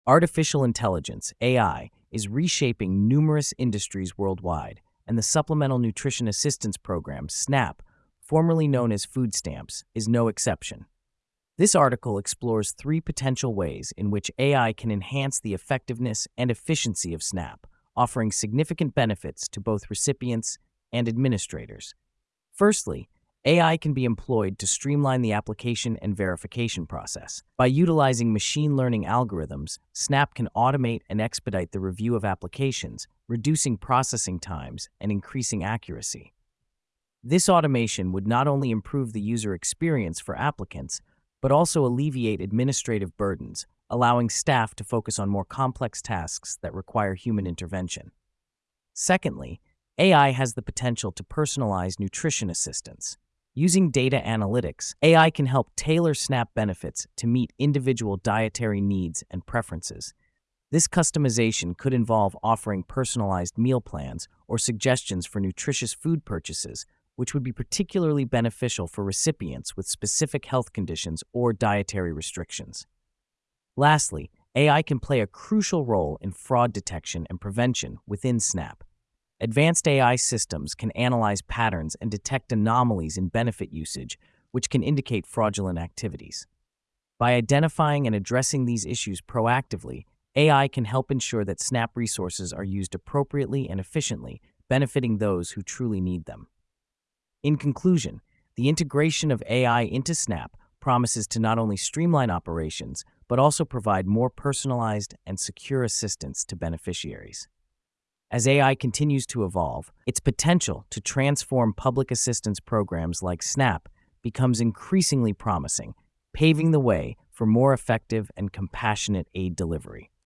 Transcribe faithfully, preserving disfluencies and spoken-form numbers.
Artificial intelligence, A I, is reshaping numerous industries worldwide, and the Supplemental Nutrition Assistance Program, SNAP, formerly known as food stamps, is no exception. This article explores three potential ways in which A I can enhance the effectiveness and efficiency of SNAP, offering significant benefits to both recipients and administrators. Firstly, A I can be employed to streamline the application and verification process. By utilizing machine learning algorithms, SNAP can automate and expedite the review of applications, reducing processing times and increasing accuracy. This automation would not only improve the user experience for applicants, but also alleviate administrative burdens, allowing staff to focus on more complex tasks that require human intervention. Secondly, A I has the potential to personalize nutrition assistance. Using data analytics, A I can help tailor SNAP benefits to meet individual dietary needs and preferences. This customization could involve offering personalized meal plans or suggestions for nutritious food purchases, which would be particularly beneficial for recipients with specific health conditions or dietary restrictions. Lastly, A I can play a crucial role in fraud detection and prevention within SNAP. Advanced A I systems can analyze patterns and detect anomalies in benefit usage, which can indicate fraudulent activities. By identifying and addressing these issues proactively, A I can help ensure that SNAP resources are used appropriately and efficiently, benefiting those who truly need them. In conclusion, the integration of A I into SNAP promises to not only streamline operations, but also provide more personalized and secure assistance to beneficiaries. As A I continues to evolve, its potential to transform public assistance programs like SNAP becomes increasingly promising, paving the way for more effective and compassionate aid delivery.